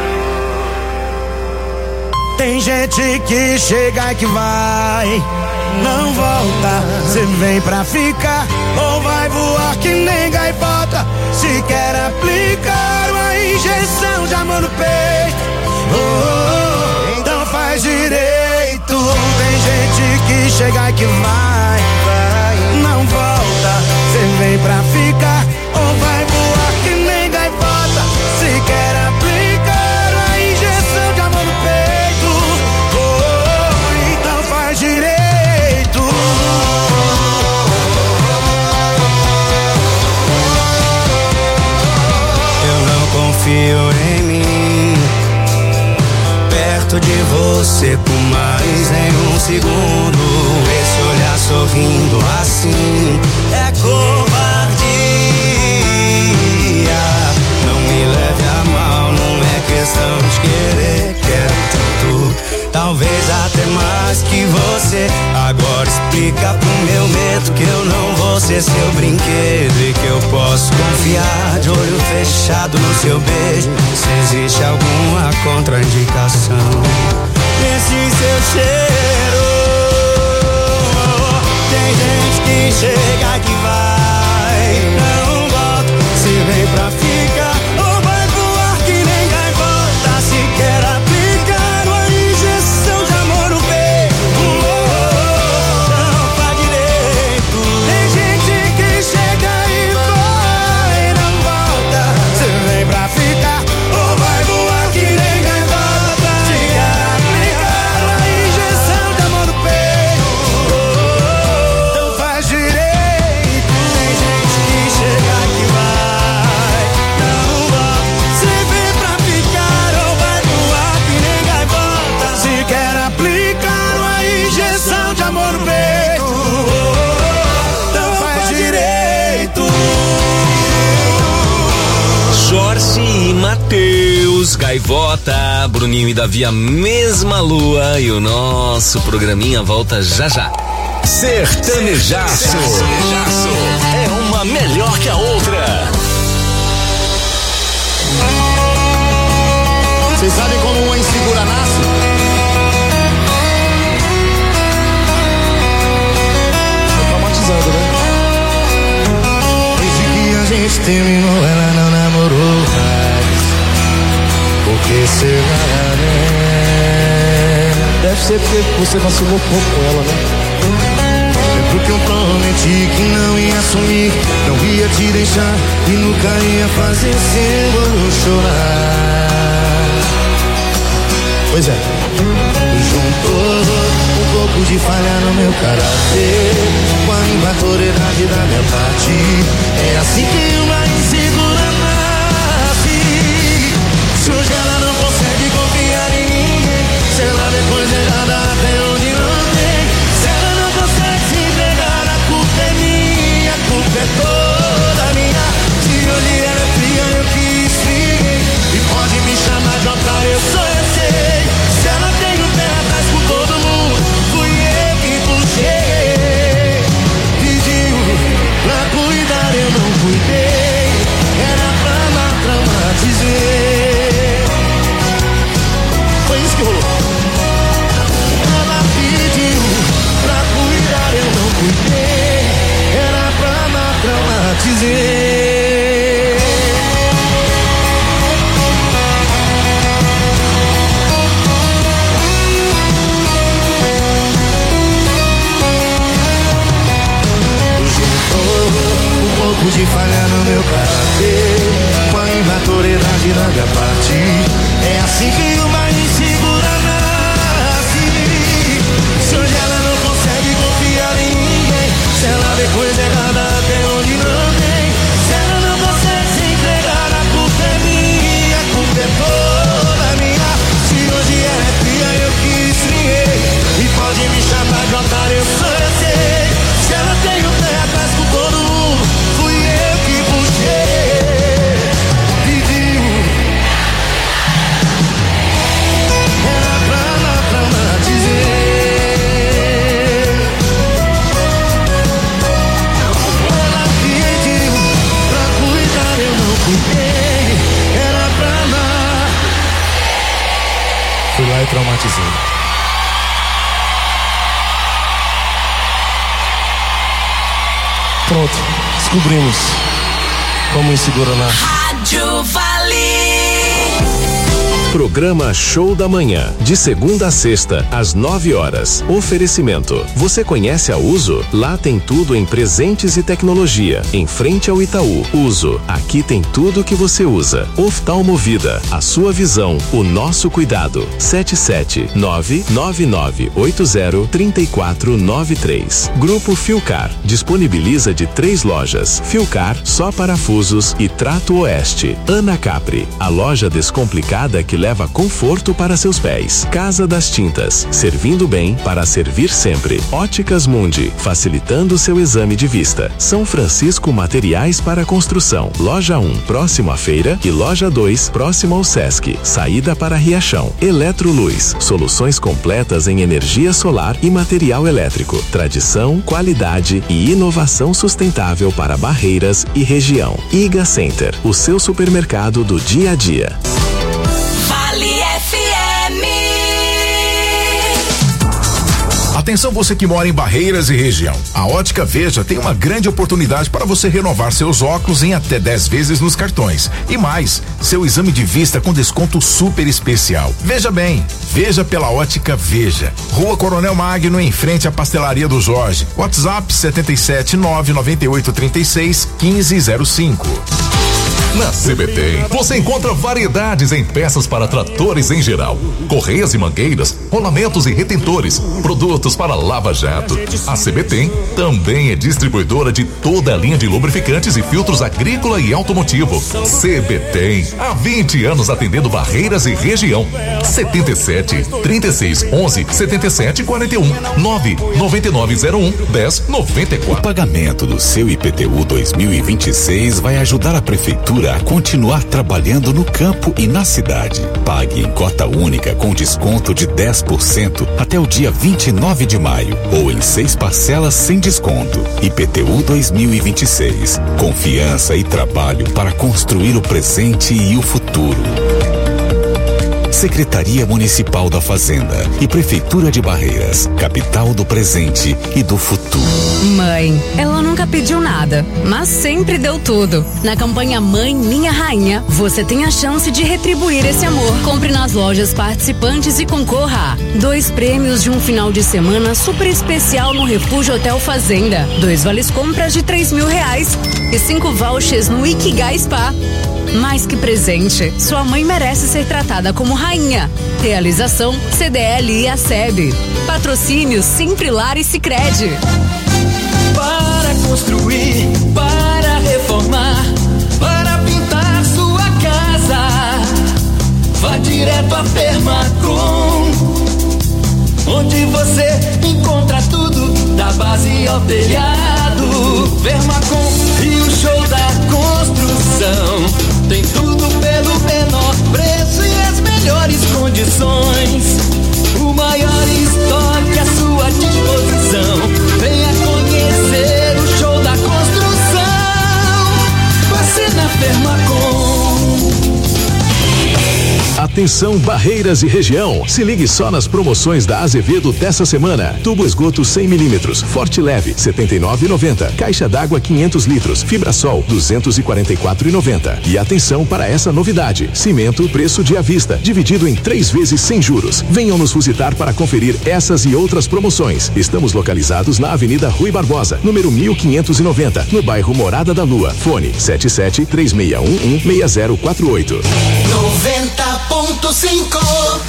Tem gente que chega e que vai, não volta. Cê vem pra ficar ou vai voar que nem gaivota. Se quer aplicar uma injeção de amor no peito, oh, oh, oh, então faz direito. Tem gente que chega e que vai, vai, não volta. Cê vem pra ficar ou vai voar que nem gaivota. Se quer aplicar uma injeção de amor no peito, oh, oh, então faz direito. perto de você por mais em um segundo. Esse olhar sorrindo assim é covardia. Não me leve a mal, não é questão de querer, quero tanto, talvez até mais que você. Agora explica pro meu medo que eu não vou ser seu brinquedo e que eu posso confiar de olho fechado no seu beijo. Se existe alguma contraindicação nesse seu cheiro. Tem gente que chega que vai, não volta. Se vem pra ficar ou vai voar que nem gaivota. Se quer aplicar uma injeção de amor no peito, não faz direito. Tem gente que chega e vai, não volta. Se vem pra ficar ou vai voar que nem gaivota. Se quer aplicar uma injeção de amor no peito, não faz direito. Tem gente que chega que vai, não volta. Se vem pra ficar ou vai voar que nem gaivota. Se quer aplicar uma injeção de amor no peito, não faz direito. Jorge e Matheus, Gaivota, Bruninho e Davi, a mesma lua, e o nosso programinha volta já já. Sertanejaço. É uma melhor que a outra. Vocês sabem como uma insegura nasce? Tô traumatizado, né? Desde que a gente terminou, ela não namorou mais. Porque será, né? Deve ser porque você vacilou pouco com ela, né? Lembro que eu prometi que não ia sumir, não ia te deixar e nunca ia fazer símbolo chorar. Pois é. Juntou um pouco de falha no meu caráter com a imaturidade da minha parte. É assim que uma insegura nasce. Se hoje ela não consegue confiar em ninguém, se ela depois errada até onde não tem, se ela não consegue se entregar, a culpa é minha, a culpa é toda minha. Se hoje ela é fria, eu que esfriei, e pode me chamar de otário, eu sou, eu sei. Se ela tem o pé atrás com todo mundo, fui eu que puxei. Pediu pra cuidar, eu não cuidei, era pra não traumatizar. Foi isso que rolou. Ela pediu pra cuidar, eu não cuidei, era pra não traumatizar. Um pouco de falha no meu caráter com a imaturidade da minha parte. É assim que uma insegura nasce. Se hoje ela não consegue confiar em ninguém, se ela vê coisa errada até onde não tem, se ela não consegue se entregar, a culpa é minha, a culpa é toda minha. Se hoje ela é fria, eu que esfriei, e pode me chamar de otário, eu sou, eu sei. Se ela tem o pé atrás com todo mundo, fui eu que puxei. Pediu, era pra não traumatizar. Ela pediu pra cuidar, eu não cuidei, era pra não. Fui lá e traumatizei. Pronto, descobrimos como insegura nasce. Rádio Vale. Programa Show da Manhã, de segunda a sexta, às nove horas. Oferecimento. Você conhece a Uso? Lá tem tudo em presentes e tecnologia. Em frente ao Itaú. Uso. Aqui tem tudo que você usa. Oftalmovida. A sua visão. O nosso cuidado. sete sete nove nove nove oito zero três quatro nove três. Grupo Filcar. Disponibiliza de três lojas. Filcar, só parafusos e Trato Oeste. Ana Capri. A loja descomplicada que leva conforto para seus pés. Casa das Tintas, servindo bem para servir sempre. Óticas Mundi, facilitando seu exame de vista. São Francisco Materiais para Construção. Loja um, próximo à feira, e Loja dois, próximo ao Sesc. Saída para Riachão. Eletroluz, soluções completas em energia solar e material elétrico. Tradição, qualidade e inovação sustentável para Barreiras e região. Iga Center, o seu supermercado do dia a dia. Vale F M. Atenção você que mora em Barreiras e região. A Ótica Veja tem uma grande oportunidade para você renovar seus óculos em até dez vezes nos cartões. E mais, seu exame de vista com desconto super especial. Veja bem, veja pela Ótica Veja. Rua Coronel Magno, em frente à Pastelaria do Jorge. WhatsApp setenta e sete, nove nove oito, trinta e seis, quinze zero cinco. Na C B T, você encontra variedades em peças para tratores em geral, correias e mangueiras, rolamentos e retentores, produtos para lava-jato. A C B T também é distribuidora de toda a linha de lubrificantes e filtros agrícola e automotivo. C B T, há vinte anos atendendo Barreiras e região. setenta e sete, trinta e seis, onze, setenta e sete, quarenta e um, nove nove nove zero um, dez noventa e quatro. O pagamento do seu I P T U dois mil e vinte e seis vai ajudar a prefeitura a continuar trabalhando no campo e na cidade. Pague em cota única com desconto de dez por cento até o dia vinte e nove de maio ou em seis parcelas sem desconto. I P T U dois mil e vinte e seis. Confiança e trabalho para construir o presente e o futuro. Secretaria Municipal da Fazenda e Prefeitura de Barreiras, capital do presente e do futuro. Mãe, ela nunca pediu nada, mas sempre deu tudo. Na campanha Mãe Minha Rainha, você tem a chance de retribuir esse amor. Compre nas lojas participantes e concorra a dois prêmios de um final de semana super especial no Refúgio Hotel Fazenda, dois vales compras de três mil reais e cinco vouchers no Ikigai Spa. Mais que presente, sua mãe merece ser tratada como rainha. Realização C D L e A S E B. Patrocínio Simprilar e Sicredi. Para construir, para reformar, para pintar sua casa, vá direto a Permacom, onde você encontra tudo, da base ao telhado. Permacom e o show da construção, tem tudo pelo menor preço e as melhores condições. O maior estoque à sua disposição. Venha conhecer o show da construção. Você na Permacom. Atenção Barreiras e região, se ligue só nas promoções da Azevedo dessa semana. Tubo esgoto cem milímetros, Forte Leve setenta e nove e noventa, caixa d'água quinhentos litros, Fibrasol duzentos e quarenta e quatro e noventa. E atenção para essa novidade: cimento preço de à vista, dividido em três vezes sem juros. Venham nos visitar para conferir essas e outras promoções. Estamos localizados na Avenida Rui Barbosa, número mil quinhentos e noventa, no bairro Morada da Lua. Fone sete sete, três seis um um, seis zero quatro oito. noventa ponto cinco.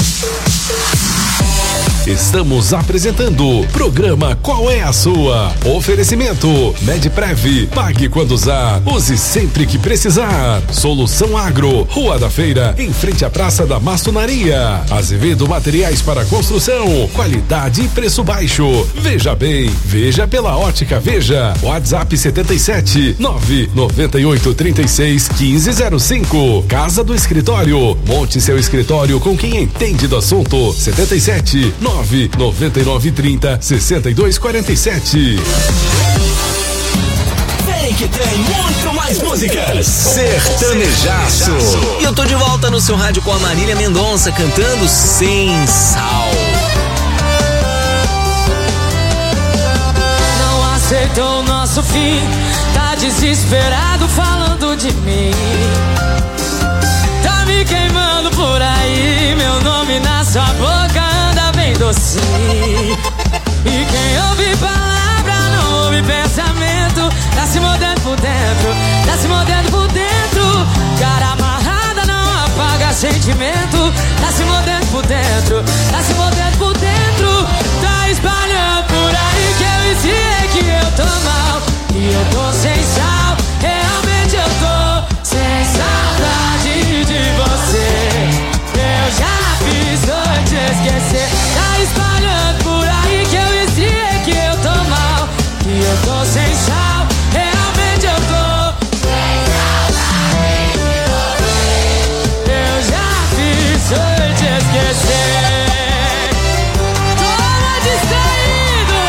Estamos apresentando o programa Qual é a Sua? Oferecimento Medprev, pague quando usar, use sempre que precisar. Solução Agro, Rua da Feira, em frente à Praça da Maçonaria. Azevedo Materiais para Construção, qualidade e preço baixo. Veja bem, veja pela Ótica Veja. WhatsApp setenta e sete, nove nove oito, trinta e seis, quinze zero cinco. Casa do Escritório, monte seu escritório com quem entende do assunto. setenta e sete, nove nove nove, trinta, sessenta e dois, quarenta e sete. Vem que tem muito mais músicas. Sertanejaço. E eu tô de volta no seu rádio com a Marília Mendonça cantando Sem Sal. Não aceitou o nosso fim, tá desesperado falando de mim. Tá me queimando por aí, meu nome na sua boca anda bem docinho. E quem ouve palavra não ouve pensamento. Tá se mordendo por dentro, tá se mordendo por dentro. Cara amarrada não apaga sentimento. Tá se mordendo por dentro, tá se mordendo por dentro. Tá espalhando por aí que eu ensinei que eu tô mal. E eu tô sem sal, realmente eu tô sem saudade de você. Eu esquecer. Tá espalhando por aí que eu esfriei, que eu tô mal, que eu tô sem sal. Realmente eu tô sem saudade de você. Eu já fiz, foi te esquecer. Toma distraído.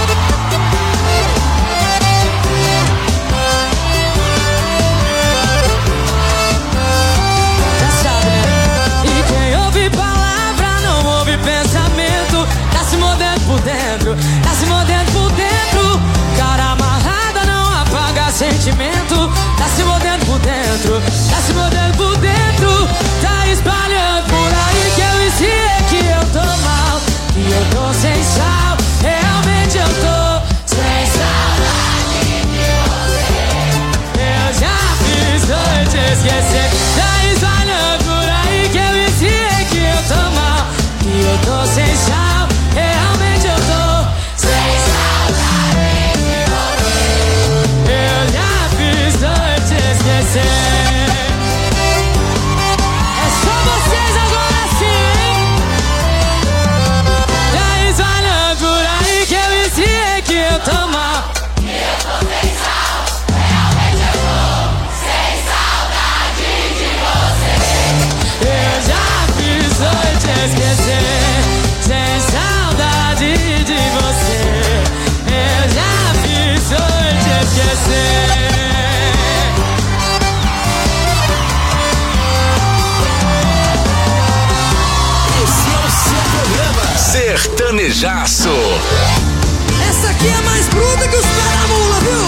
Já sabe, né? E quem ouve palavra não ouve pensamento. Tá se mordendo por dentro, tá se mordendo por dentro. Cara amarrada não apaga sentimento. Tá se mordendo por dentro, tá se mordendo por dentro. Tá espalhando por aí que eu esfriei, que eu tô mal, que eu tô sem sal. Realmente eu tô sem saudade de você. Eu já fiz, foi te esquecer. Tá espalhando por aí que eu esfriei, que eu tô mal, que eu tô sem sal. Realmente eu tô sem saudade de você. Eu já fiz, foi te esquecer. É só vocês agora sim, hein? Tá espalhando por aí que eu esfriei, que eu tô mal, que eu tô sem sal. Realmente eu tô sem saudade de você. Eu já fiz, foi te esquecer. Sem saudade de você. Eu já fiz, foi te esquecer. Esse é o seu programa Sertanejaço. Essa aqui é mais bruta que os pés da mula, viu?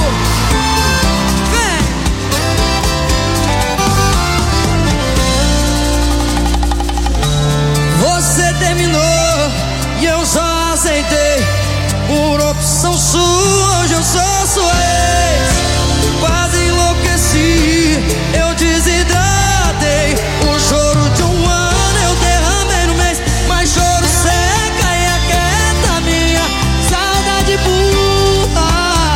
Vem! Você terminou e eu só aceitei. Por opção sua, hoje eu sou sua ex. Quase enlouqueci, eu desidratei. O choro de um ano eu derramei no mês. Mas choro seca e aquieta minha saudade burra.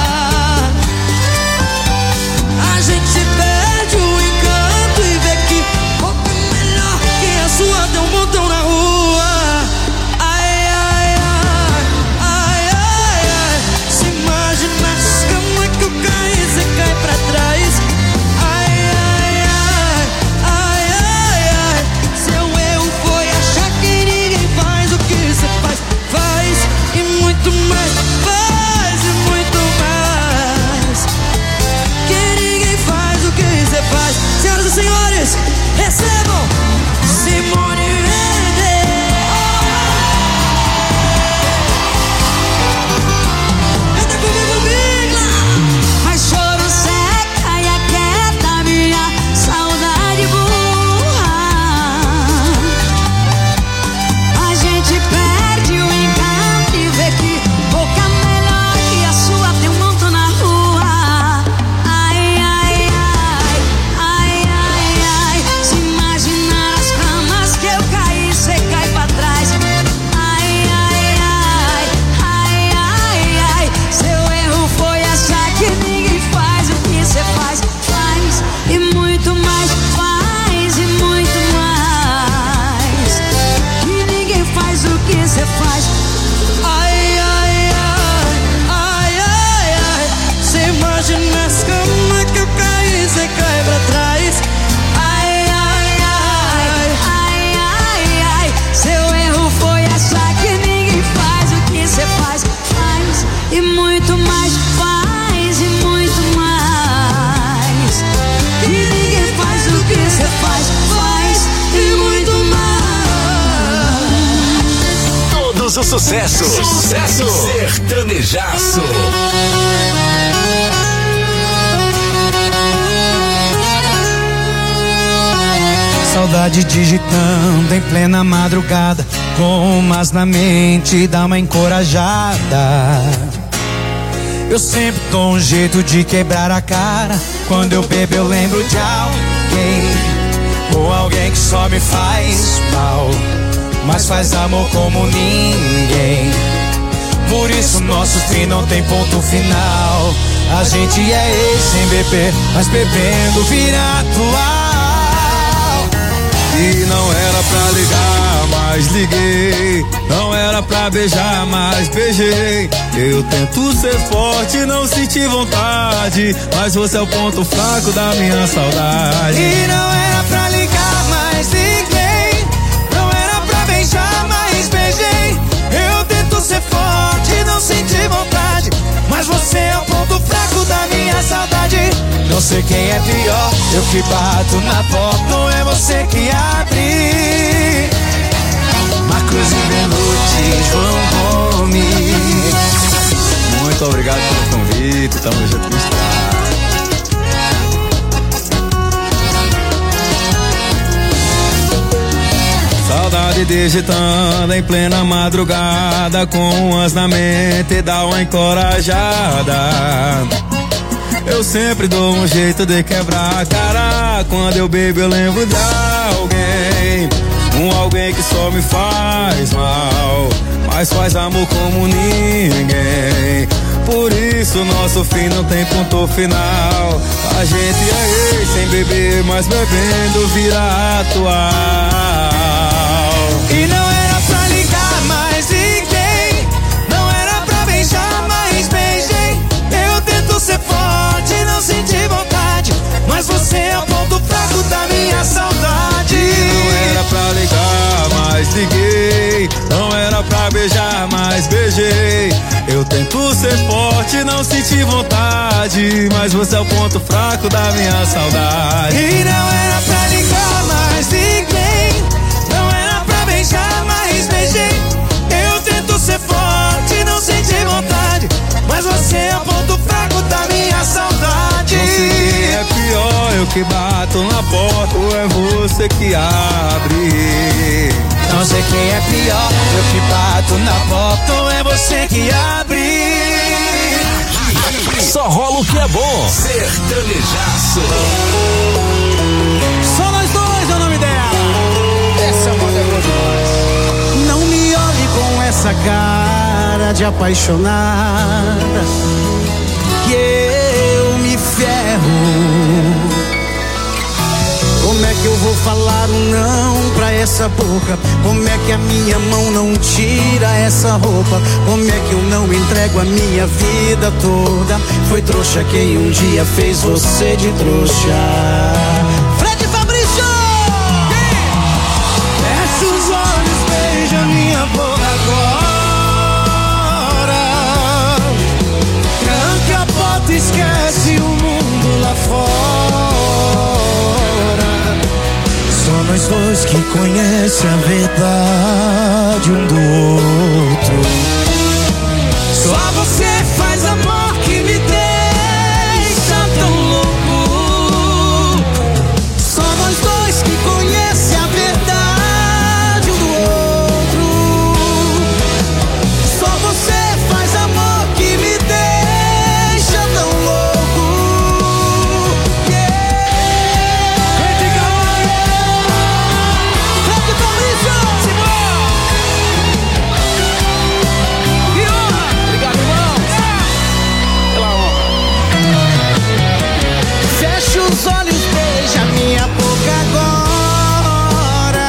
A gente perde o encanto e vê que boca melhor que a sua tem um montão na rua. Ai, ai, ai, ai, ai, ai. Se imagina as camas que eu caí, você cai pra trás. Ai, ai, ai, ai, ai, ai. Seu erro foi achar que ninguém faz o que você faz. Faz e muito mais, faz e muito mais. Que ninguém faz o que você faz. Senhoras e senhores, recebam Simone Mendes. Canta comigo, Bigla. Mas choro seca e aquieta minha saudade burra. A gente perde o encanto e vê que boca melhor que a sua tem um montão na rua. Ai, ai, ai, ai, ai, ai. Se imaginar as camas que eu caí, cê cai pra trás. Ai, ai, ai, ai, ai, ai. Seu erro foi achar que ninguém faz o que cê faz. Faz e muito mais, faz e muito mais. E ninguém faz o que cê faz. Ai, ai, ai, ai, ai, ai. Cê imagina as camas que eu caí, cê cai pra trás. Ai, ai, ai, ai, ai, ai. Seu erro foi achar que ninguém faz o que cê faz. Faz e muito mais, faz e muito mais. E ninguém faz o que cê faz. Faz e muito mais. Todos os sucessos. Sucesso. Sertanejaço. Saudade digitando em plena madrugada, com umas na mente, dá uma encorajada. Eu sempre dou um jeito de quebrar a cara. Quando eu bebo eu lembro de alguém, ou alguém que só me faz mal, mas faz amor como ninguém. Por isso nosso fim não tem ponto final. A gente é ex sem beber, mas bebendo vira atual. E não era pra ligar, mas liguei. Não era pra beijar, mas beijei. Eu tento ser forte, não senti vontade, mas você é o ponto fraco da minha saudade. E não era pra ligar, mas liguei. Não era pra beijar, mas beijei. Eu tento ser forte, não senti vontade, mas você é o ponto fraco da minha saudade. Não sei quem é pior, eu que bato na porta, não é você que abre. Marcos e Benuti, João Gomes. Muito obrigado pelo convite, tamo junto no estrada. Saudade digitando em plena madrugada, com umas na mente, dá uma encorajada. Eu sempre dou um jeito de quebrar a cara. Quando eu bebo eu lembro de alguém, um alguém que só me faz mal, mas faz amor como ninguém. Por isso nosso fim não tem ponto final. A gente é ex sem beber, mas bebendo vira atual. E não era pra ligar, mas liguei. Não era pra beijar, mas beijei. Eu tento ser forte, não senti vontade, mas você é o ponto fraco da minha saudade. Não era pra ligar, mas liguei. Não era pra beijar, mas beijei. Eu tento ser forte, não senti vontade, mas você é o ponto fraco da minha saudade. E não era pra ligar, mas liguei. Não era pra beijar, mas beijei. Eu tento ser forte, não senti vontade, mas você é o ponto fraco da minha saudade. Não sei quem é pior, eu que bato na porta ou é você que abre. Não sei quem é pior, eu que bato na porta ou é você que abre. Só rola o que é bom. Sertanejaço. Só nós dois é o nome dela. Essa moda é boa demais. Não me olhe com essa cara de apaixonada, que eu me ferro. Como é que eu vou falar um não pra essa boca? Como é que a minha mão não tira essa roupa? Como é que eu não entrego a minha vida toda? Foi trouxa quem um dia fez você de trouxa. Fred Fabrício! Fecha os olhos, beija minha boca agora. Tranca a porta, esquece o mundo lá fora. Só nós dois que conhecem a verdade um do outro. Só você faz amor que me deixa tão louco. Só nós dois que conhecem a verdade um do outro. Só você faz amor que me deixa tão louco. Os olhos, beija minha boca agora.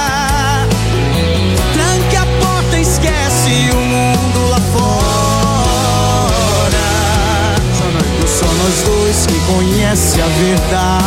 Tranque a porta, esquece o mundo lá fora. Só nós dois que conhecem a verdade.